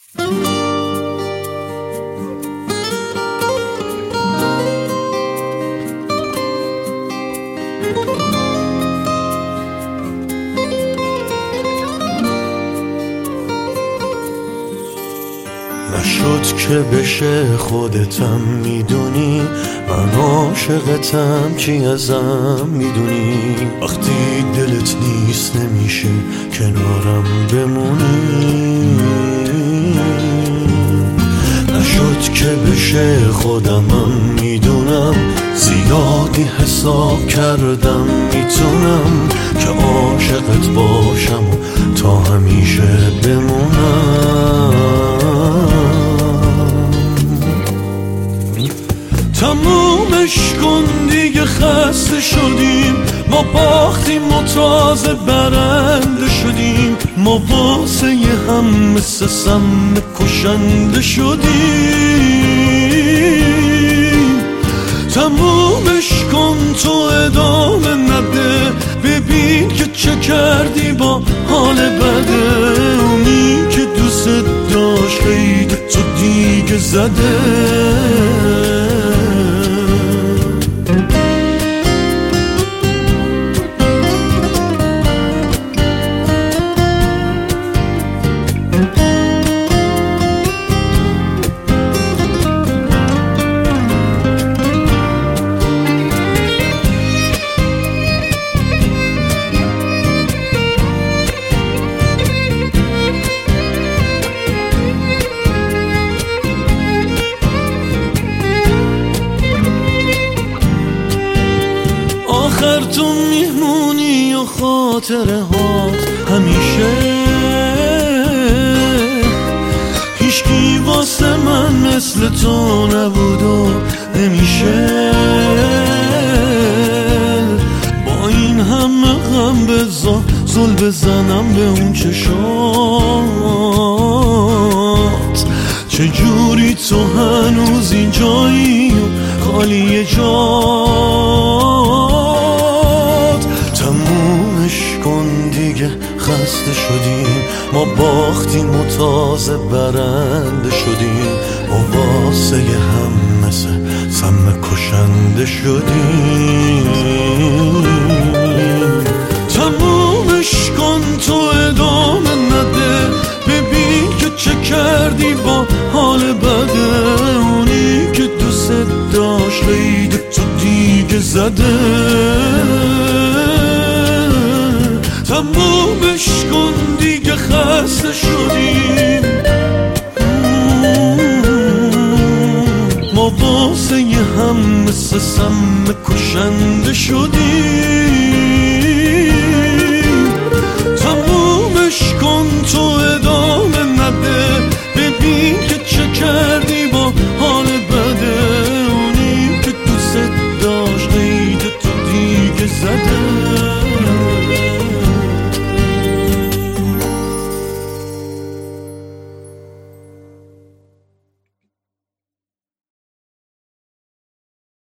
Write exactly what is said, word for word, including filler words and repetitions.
نشد که بشه خودتم میدونی، من عاشقتم چی ازم میدونی. وقتی دلت نیست نمیشه کنارم بمونی. نشد که بشه خودمم میدونم، زیادی حساب کردم میتونم که عاشقت باشم و تا همیشه بمونم. تمومش کن دیگه، خسته شدیم، ما باختیم و تازه برنده شدیم. ما واسه یه هم مثل سم کشنده شدیم. تمومش کن تو ادامه نده، ببین که چه کردی با حال بده. اونی که دوست داشت خیلی تو دیگه زده. آخر تو میمونی و خاطره هات همیشه. هیچکی واسه من مثل تو نبود و نمیشه. با این همه غم بزا زل بزنم به اون چشات. چجوری تو هنوز اینجایی و خالی جات. تمومش کن دیگه، خسته شدیم، ما باختیم و تازه برنده شدیم. ما واسه هم مثل سم کشنده شدیم. تمومش کن تو ادامه نده، ببین که چه کردی با حال بده. اونی که دوست داشت خیلی تو دیگه زده. تمومش کن دیگه، خسته شدیم، ما واسه هم مثل سم کشنده شدیم.